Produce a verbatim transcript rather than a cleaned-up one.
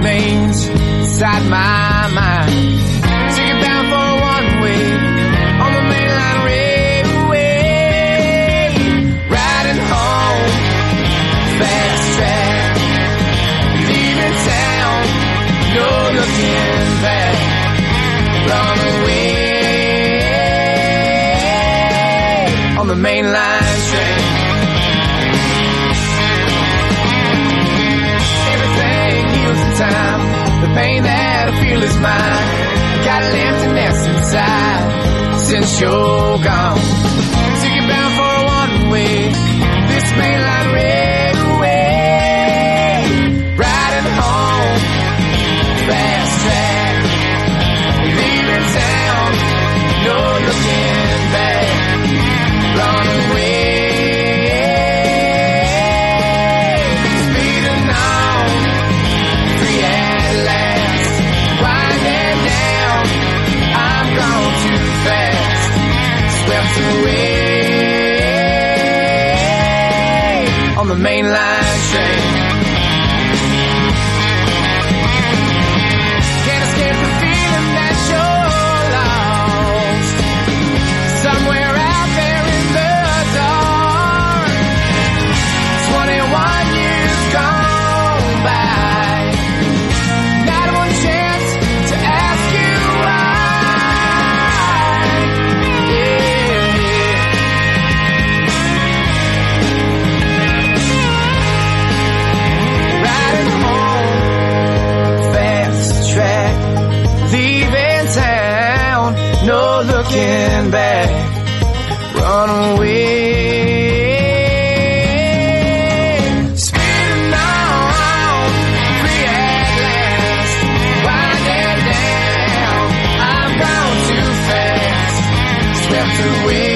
remains inside my mind. Ticket bound for a one-way on the mainline railway, riding home, fast track, leaving town, no looking back, run away on the mainline train. Time, the pain that I feel is mine. Got an emptiness inside since you're gone. Ticket bound for a one-way, this mainline railway, riding home, fast track, leaving town, no looking back, run away. Away on the mainline train. Can't escape the feeling that you're lost somewhere out there in the dark. Twenty-one years gone by, not one chance to ask you why. No looking back, run away. Speeding on, free at last, winding down. I'm gone too fast, swept away.